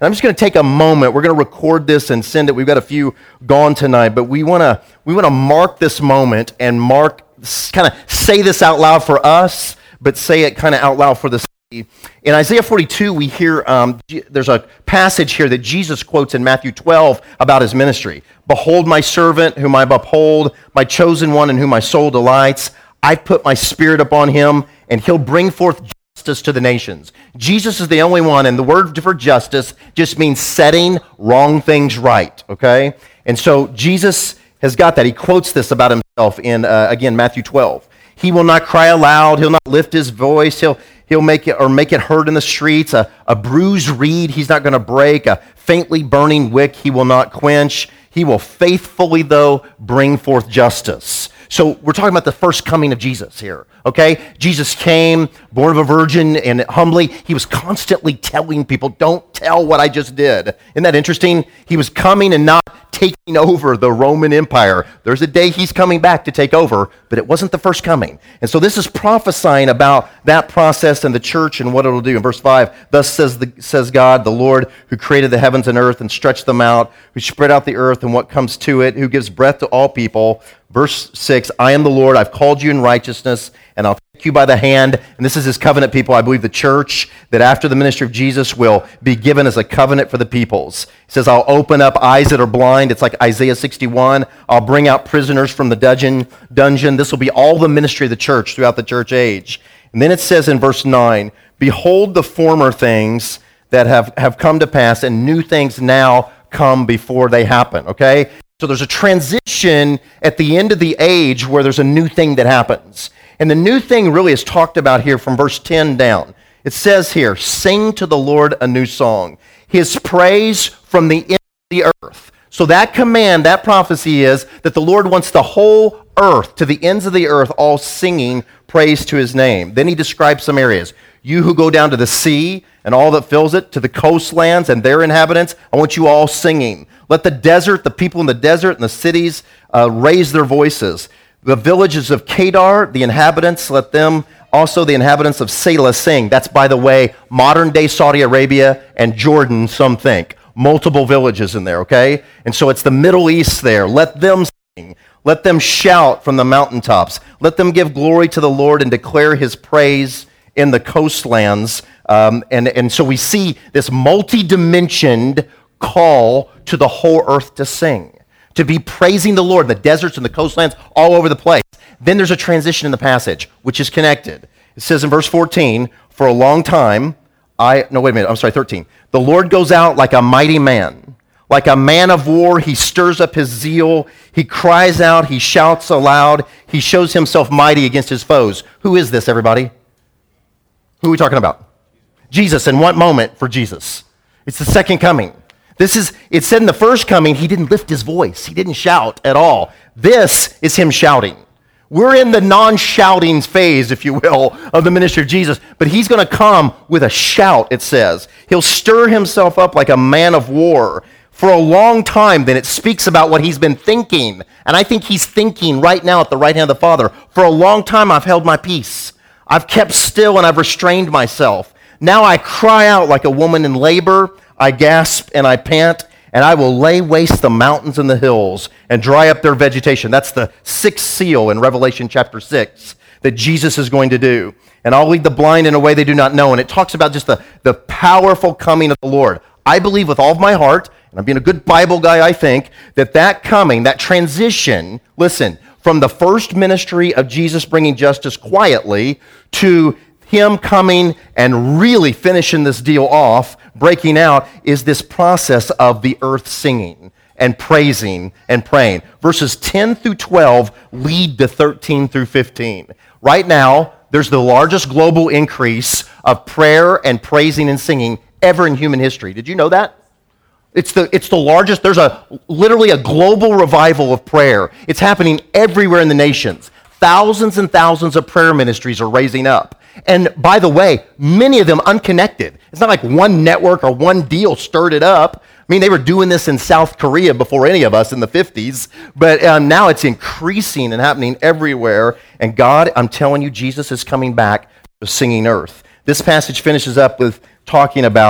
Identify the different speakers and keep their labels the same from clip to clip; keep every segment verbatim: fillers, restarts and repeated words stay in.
Speaker 1: And I'm just going to take a moment. We're going to record this and send it. We've got a few gone tonight, but we want to we want to mark this moment and mark, kind of say this out loud for us, but say it kind of out loud for the city. In Isaiah forty-two, we hear, um, there's a passage here that Jesus quotes in Matthew twelve about his ministry. Behold my servant whom I uphold, my chosen one in whom my soul delights. I put my spirit upon him, and he'll bring forth justice to the nations. Jesus is the only one, and the word for justice just means setting wrong things right, okay? And so Jesus has got that. He quotes this about himself in, uh, again, Matthew twelve. He will not cry aloud. He'll not lift his voice. He'll he'll make it or make it heard in the streets. A, a bruised reed he's not going to break. A faintly burning wick he will not quench. He will faithfully, though, bring forth justice. So we're talking about the first coming of Jesus here, okay? Jesus came, born of a virgin, and humbly, he was constantly telling people, don't tell what I just did. Isn't that interesting? He was coming and not taking over the Roman Empire. There's a day he's coming back to take over, but it wasn't the first coming. And so this is prophesying about that process and the church and what it'll do. In verse five, thus says, the, says God, the Lord, who created the heavens and earth and stretched them out, who spread out the earth and what comes to it, who gives breath to all people. Verse six, I am the Lord, I've called you in righteousness, and I'll take you by the hand. And this is his covenant people. I believe the church, that after the ministry of Jesus, will be given as a covenant for the peoples. He says, I'll open up eyes that are blind. It's like Isaiah sixty-one. I'll bring out prisoners from the dungeon. dungeon. This will be all the ministry of the church throughout the church age. And then it says in verse nine, behold the former things that have, have come to pass, and new things now come before they happen, okay? So there's a transition at the end of the age where there's a new thing that happens. And the new thing really is talked about here from verse ten down. It says here, sing to the Lord a new song, his praise from the end of the earth. So that command, that prophecy is that the Lord wants the whole earth, to the ends of the earth, all singing praise to his name. Then he describes some areas. You who go down to the sea and all that fills it, to the coastlands and their inhabitants, I want you all singing. Let the desert, the people in the desert and the cities uh, raise their voices. The villages of Kedar, the inhabitants, let them, also the inhabitants of Selah sing. That's, by the way, modern-day Saudi Arabia and Jordan, some think. Multiple villages in there, okay? And so it's the Middle East there. Let them sing. Let them shout from the mountaintops. Let them give glory to the Lord and declare his praise in the coastlands. Um, and, and so we see this multi-dimensioned call to the whole earth to sing, to be praising the Lord in the deserts and the coastlands all over the place. Then there's a transition in the passage, which is connected. It says in verse fourteen, for a long time, I, no, wait a minute, I'm sorry, thirteen. The Lord goes out like a mighty man. Like a man of war, he stirs up his zeal. He cries out, he shouts aloud. He shows himself mighty against his foes. Who is this, everybody? Who are we talking about? Jesus. And what moment for Jesus? It's the second coming. This is, it said in the first coming, he didn't lift his voice. He didn't shout at all. This is him shouting. We're in the non-shouting phase, if you will, of the ministry of Jesus. But he's going to come with a shout, it says. He'll stir himself up like a man of war. For a long time, then, it speaks about what he's been thinking. And I think he's thinking right now at the right hand of the Father. For a long time, I've held my peace. I've kept still and I've restrained myself. Now I cry out like a woman in labor. I gasp and I pant, and I will lay waste the mountains and the hills and dry up their vegetation. That's the sixth seal in Revelation chapter six that Jesus is going to do. And I'll lead the blind in a way they do not know. And it talks about just the, the powerful coming of the Lord. I believe with all of my heart, and I'm being a good Bible guy, I think, that that coming, that transition, listen, from the first ministry of Jesus bringing justice quietly to him coming and really finishing this deal off, breaking out, is this process of the earth singing and praising and praying. Verses ten through twelve lead to thirteen through fifteen. Right now, there's the largest global increase of prayer and praising and singing ever in human history. Did you know that? It's the, it's the largest. There's a literally a global revival of prayer. It's happening everywhere in the nations. Thousands and thousands of prayer ministries are raising up. And by the way, many of them unconnected. It's not like one network or one deal stirred it up. I mean, they were doing this in South Korea before any of us in the fifties, but um, now it's increasing and happening everywhere. And God, I'm telling you, Jesus is coming back to singing earth. This passage finishes up with talking about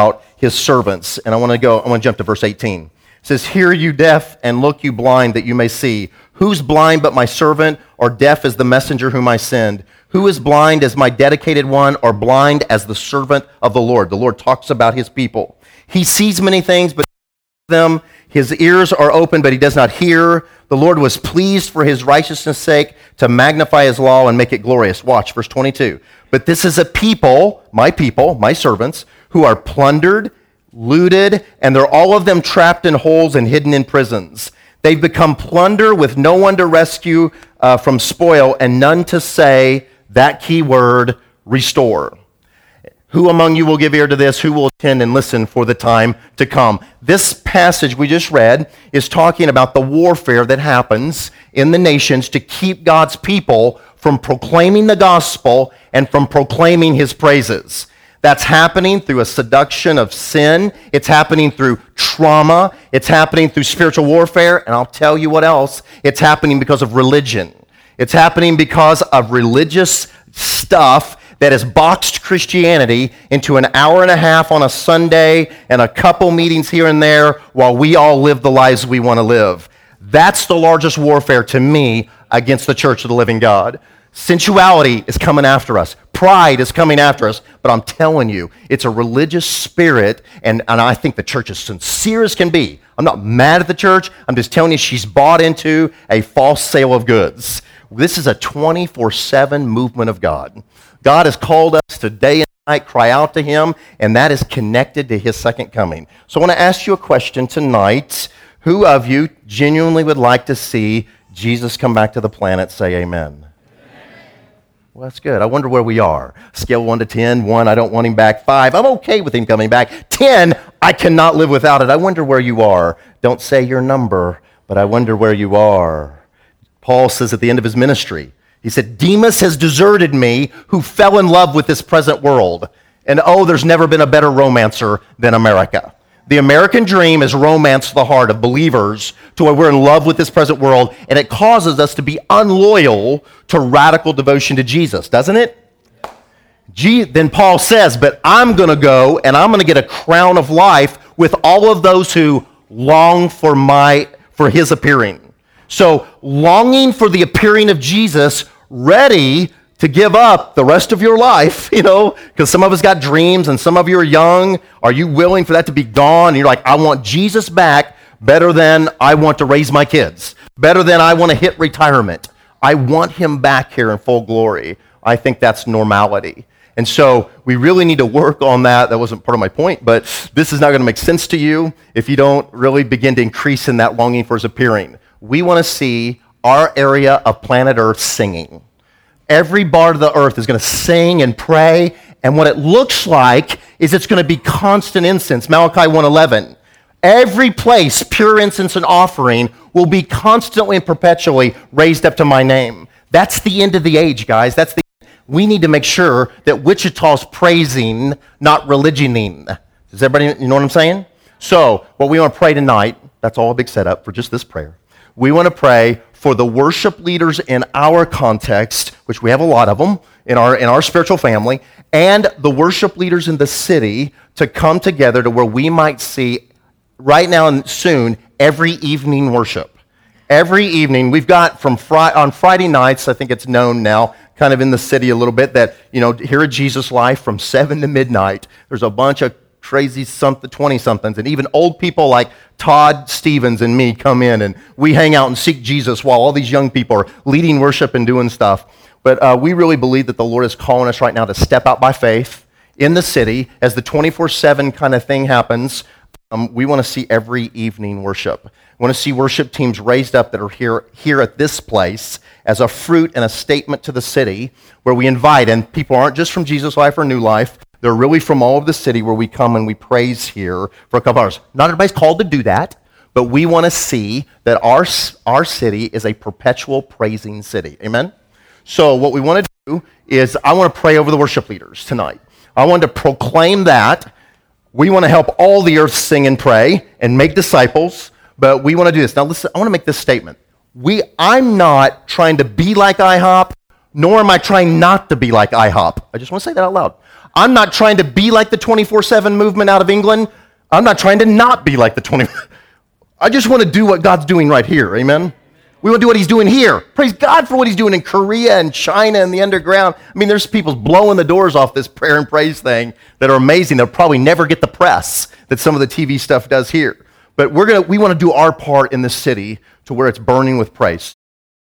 Speaker 1: his servants. And I want to go, I want to jump to verse eighteen. It says, hear you deaf and look you blind that you may see. Who's blind but my servant, or deaf as the messenger whom I send? Who is blind as my dedicated one, or blind as the servant of the Lord? The Lord talks about his people. He sees many things, but them. His ears are open, but he does not hear. The Lord was pleased for his righteousness' sake to magnify his law and make it glorious. Watch, verse twenty-two. But this is a people, my people, my servants, who are plundered, looted, and they're all of them trapped in holes and hidden in prisons. They've become plunder with no one to rescue uh, from spoil and none to say that key word, restore. Who among you will give ear to this? Who will attend and listen for the time to come? This passage we just read is talking about the warfare that happens in the nations to keep God's people from proclaiming the gospel and from proclaiming his praises. That's happening through a seduction of sin. It's happening through trauma. It's happening through spiritual warfare. And I'll tell you what else. It's happening because of religion. It's happening because of religious stuff that has boxed Christianity into an hour and a half on a Sunday and a couple meetings here and there while we all live the lives we want to live. That's the largest warfare to me against the church of the living God. Sensuality is coming after us. Pride is coming after us. But I'm telling you, it's a religious spirit, and, and I think the church is sincere as can be. I'm not mad at the church. I'm just telling you she's bought into a false sale of goods. This is a twenty-four seven movement of God. God has called us to day and night, cry out to him, and that is connected to his second coming. So I want to ask you a question tonight. Who of you genuinely would like to see Jesus come back to the planet? Say amen. Well, that's good. I wonder where we are. Scale one to ten. One, I don't want him back. Five, I'm okay with him coming back. Ten, I cannot live without it. I wonder where you are. Don't say your number, but I wonder where you are. Paul says at the end of his ministry, he said, Demas has deserted me, who fell in love with this present world. And oh, there's never been a better romancer than America. The American dream has romanced the heart of believers to where we're in love with this present world, and it causes us to be unloyal to radical devotion to Jesus, doesn't it? G- then Paul says, but I'm going to go and I'm going to get a crown of life with all of those who long for my for his appearing. So longing for the appearing of Jesus, ready to give up the rest of your life, you know, because some of us got dreams and some of you are young. Are you willing for that to be gone? And you're like, I want Jesus back better than I want to raise my kids, better than I want to hit retirement. I want him back here in full glory. I think that's normality. And so we really need to work on that. That wasn't part of my point, but this is not going to make sense to you if you don't really begin to increase in that longing for his appearing. We want to see our area of planet Earth singing. Every part of the earth is going to sing and pray, and what it looks like is it's going to be constant incense. Malachi one eleven. Every place, pure incense and offering will be constantly and perpetually raised up to my name. That's the end of the age, guys. That's the. We need to make sure that Wichita's praising, not religioning. Does everybody, you know what I'm saying? So, what we want to pray tonight, that's all a big setup for just this prayer. We want to pray for the worship leaders in our context, which we have a lot of them in our, in our spiritual family, and the worship leaders in the city to come together to where we might see right now and soon every evening worship. Every evening, we've got from Friday, on Friday nights, I think it's known now, kind of in the city a little bit, that, you know, here at Jesus Life from seven to midnight, there's a bunch of crazy something, twenty-somethings, and even old people like Todd Stevens and me come in, and we hang out and seek Jesus while all these young people are leading worship and doing stuff. But uh, we really believe that the Lord is calling us right now to step out by faith in the city as the twenty-four seven kind of thing happens. Um, we want to see every evening worship. We want to see worship teams raised up that are here, here at this place as a fruit and a statement to the city where we invite, and people aren't just from Jesus Life or New Life. They're really from all over the city where we come and we praise here for a couple hours. Not everybody's called to do that, but we want to see that our, our city is a perpetual praising city. Amen? So what we want to do is I want to pray over the worship leaders tonight. I want to proclaim that. We want to help all the earth sing and pray and make disciples, but we want to do this. Now listen, I want to make this statement. We, I'm not trying to be like IHOP nor am I trying not to be like IHOP. I just want to say that out loud. I'm not trying to be like the twenty-four seven movement out of England. I'm not trying to not be like the twenty. I just want to do what God's doing right here. Amen? We want to do what he's doing here. Praise God for what he's doing in Korea and China and the underground. I mean, there's people blowing the doors off this prayer and praise thing that are amazing. They'll probably never get the press that some of the T V stuff does here. But we're gonna, we want to do our part in this city to where it's burning with praise.